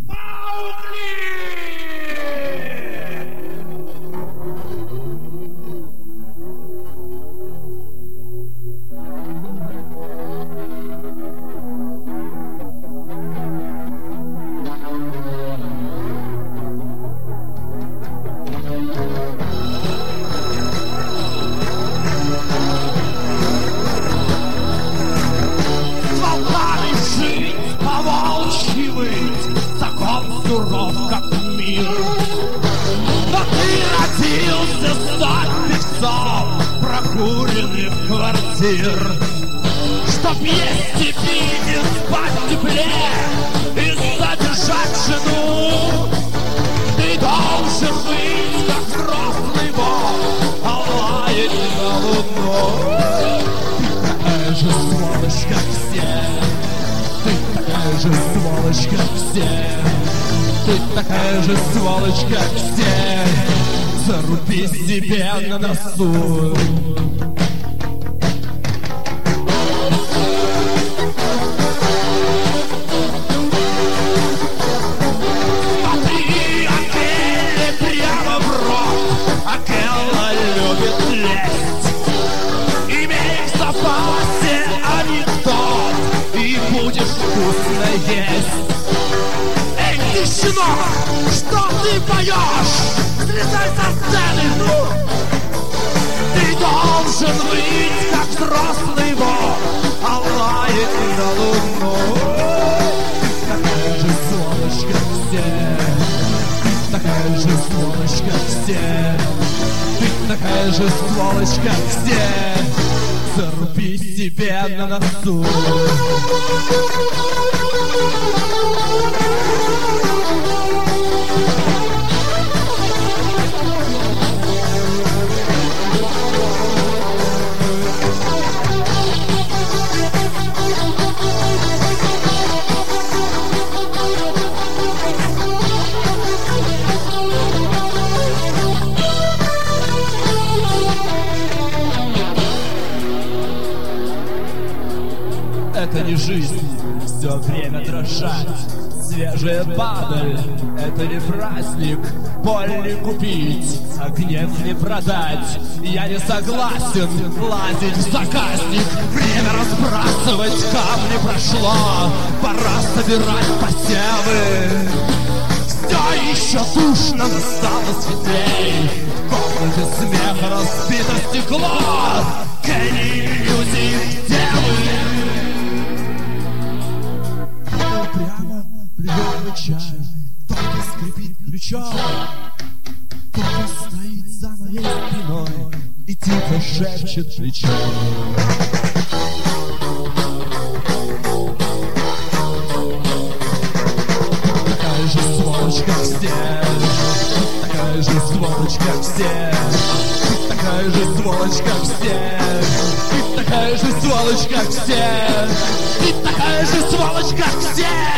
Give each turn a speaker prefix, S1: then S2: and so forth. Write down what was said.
S1: Суров, как мир. Но ты родился стать певцом прокуренных квартир, чтоб есть тебе не спать в тепле и задержать жену. Ты должен быть как взрослый бог, а лаять на луну. Ты такая же сволочь, как все. Ты такая же сволочь, как все. Ты такая же сволочь, как все. Заруби себе на носу. Смотри, Акелле прямо в рот. Акелла любит лезть. Имей в запасе анекдот, и будешь вкусно есть. Ты, щенок, что ты поешь? Слезай со сцены, ну! Ты должен быть как взрослый бог, а лаять на луну. Ты такая же сволочь, как все. Ты такая же сволочь, как все. Ты такая же сволочь, как все. Заруби себе на носу. Это не жизнь, все время дрожать. Свежая падаль, это не праздник. Боль не купить, а гнев не продать. Я не согласен лазить в заказник. Время разбрасывать камни прошло. Пора собирать посевы. Все еще душно, но стало светлей. В комнате смеха разбито стекло. Гений иллюзий, где вы? Прямо плюет на чай. Кто-то скрипит ключом, кто-то стоит за моей спиной и тихо шепчет плечом. Такая же сволочь, как все. Такая же сволочь, как все. Такая же сволочь, как все. Ты такая же сволочь, как все. Ты такая же сволочь, как все.